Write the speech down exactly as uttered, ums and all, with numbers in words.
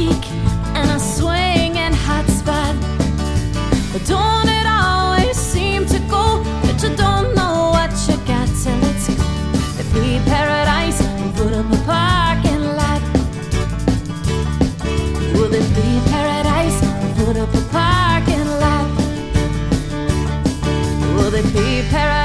chic and a swinging hot spot. But don't it always seem to go that you don't know what you got till it's gone? They be paradise and put up a parking lot. Will it be paradise and put up a parking lot? Will it be paradise?